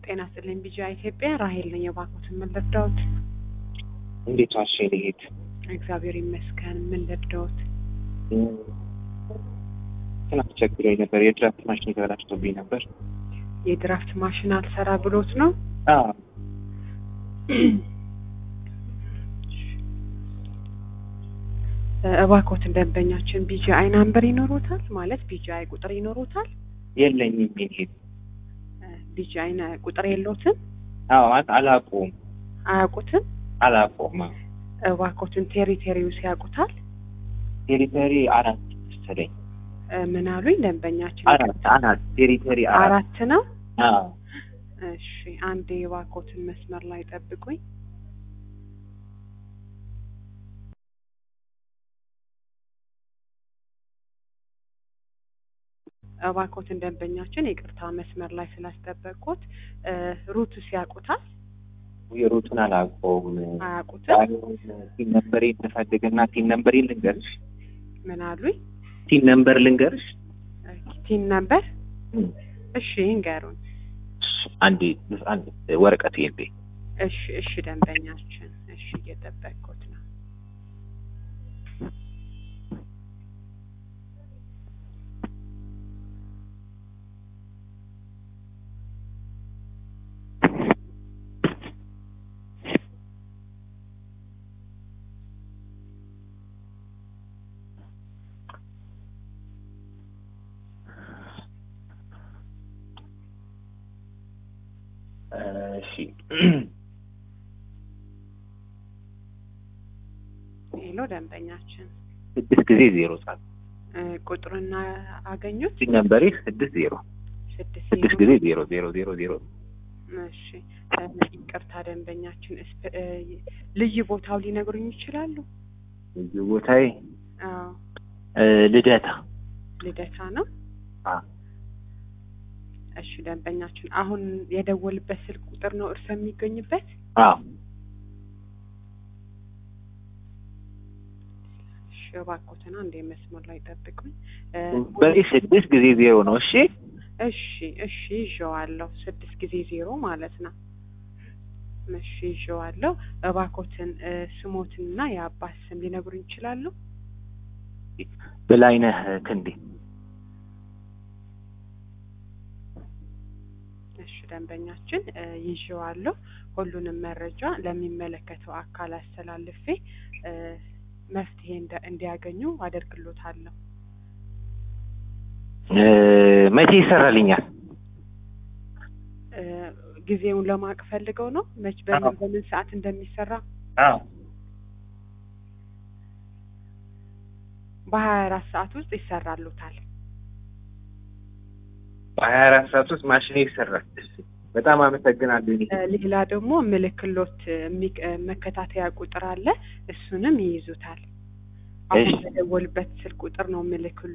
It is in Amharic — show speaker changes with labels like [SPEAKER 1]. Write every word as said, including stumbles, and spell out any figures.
[SPEAKER 1] ጤና ይስጥልኝ ቢጂ ኢትዮጵያ ራሄል ነኝ የባንኮትን ምን ልርዳዎት?
[SPEAKER 2] እንዴት ዋልሽ ልሂድ?
[SPEAKER 1] እግዚአብሔር ይመስገን። ምን ልርዳዎት?
[SPEAKER 2] ትናንት ቸግሮኝ ነበር። የድራፍት ማሽን ተበላሽቶብኝ ነበር።
[SPEAKER 1] የድራፍት ማሽን አልሰራ ብሎት ነው?
[SPEAKER 2] አዎ።
[SPEAKER 1] እባክዎትን ደንበኛችን ቢጂ አይ ናምበር ይኖሮታል? ማለት ቢጂ አይ ቁጥር ይኖሮታል?
[SPEAKER 2] የለኝም። ይሄድ
[SPEAKER 1] ቢጂ አይ ቁጥር የለዎትም?
[SPEAKER 2] አዎ። አላውቀውም።
[SPEAKER 1] አያውቁትም?
[SPEAKER 2] አላውቀውም።
[SPEAKER 1] እባክዎትን ቴሪቶሪው ሲያውቁታል?
[SPEAKER 2] ቴሪቶሪ አራት መሰለኝ።
[SPEAKER 1] ምን አሉኝ ደንበኛችን?
[SPEAKER 2] አራት አራት ቴሪቶሪ
[SPEAKER 1] አራት ነው?
[SPEAKER 2] አዎ።
[SPEAKER 1] እሺ አንዴ እባክዎትን መስመር ላይ ጠብቁኝ። እባክዎትን ደንበኛችን ይቅርታ መስመር ላይ ስላስጠበቅኩት ሩት ሲያውቁታል?
[SPEAKER 2] የሩቱን አላውቀውም።
[SPEAKER 1] አያውቁትም?
[SPEAKER 2] ቲን ነምበር ልፈልግና ቲን ነምበር ልንገርሽ።
[SPEAKER 1] ምን አሉኝ?
[SPEAKER 2] ቲን ነምበር ልንገርሽ።
[SPEAKER 1] ቲን ነምበር? እሺ ይንገሩን።
[SPEAKER 2] አንዴ አንዴ ወረቀት ይንዴ።
[SPEAKER 1] እሺ እሺ ደንበኛችን እሺ እየጠበቅኩት ነው።
[SPEAKER 2] እሺ
[SPEAKER 1] ሄሎ ደንበኛችን
[SPEAKER 2] ስድስት ጊዜ ዜሮ ጻፍ።
[SPEAKER 1] ቁጥሩና አገኙት?
[SPEAKER 2] ቲን ነምበሬ ስድስት ዜሮ ስድስት ጊዜ ዜሮ ዜሮ ዜሮ ዜሮ።
[SPEAKER 1] እሺ ይቅርታ ደንበኛችን ልዩ ቦታው ሊነግሩኝ ይችላሉ?
[SPEAKER 2] ልዩ ቦታዬ
[SPEAKER 1] አዎ
[SPEAKER 2] ልደታ
[SPEAKER 1] ልደታ ነው?
[SPEAKER 2] አዎ።
[SPEAKER 1] እሺ ደንበኛችን አሁን የደወልበት ስልክ ቁጥር ነው እርሱ የሚገኝበት?
[SPEAKER 2] አዎ።
[SPEAKER 1] እሺ እባክዎትን አንዴ መስመር ላይ ጠብቁኝ።
[SPEAKER 2] በዚህ ስድስት ጊዜ ዜሮ ነው። እሺ
[SPEAKER 1] እሺ እሺ ይዤዋለሁ። ስድስት ጊዜ ዜሮ ማለት ነው። እሺ ይዤዋለሁ። እባክዎትን ስሞትና የአባት ስም ሊነግሩኝ ይችላሉ?
[SPEAKER 2] በላይነህ ክንዴ።
[SPEAKER 1] እሺ ደንበኛችን ይዤዋለሁ። ሁሉንም መረጃ ለሚመለከተው አካል አስተላልፌ መፍትሄ እንዲያገኙ አደርግሎታለሁ።
[SPEAKER 2] መቼ ይሰራልኛል?
[SPEAKER 1] ጊዜውን ለማወቅ ፈልገው ነው? መቼ በምን በምን ሰዓት እንደሚሰራ?
[SPEAKER 2] አዎ
[SPEAKER 1] በሀያ አራት ሰዓት ውስጥ ይሰራሉታል።
[SPEAKER 2] በሀያ አራት ሰዓት ውስጥ ማሽኔ ይሰራል። በጣም አመሰግናለሁ።
[SPEAKER 1] ሌላ ደግሞ ምልክሎት መከታተያ ቁጥር አለ፣ እሱንም ይይዙታል። አሁን በደወልበት ስልክ ቁጥር ነው ምልክሉ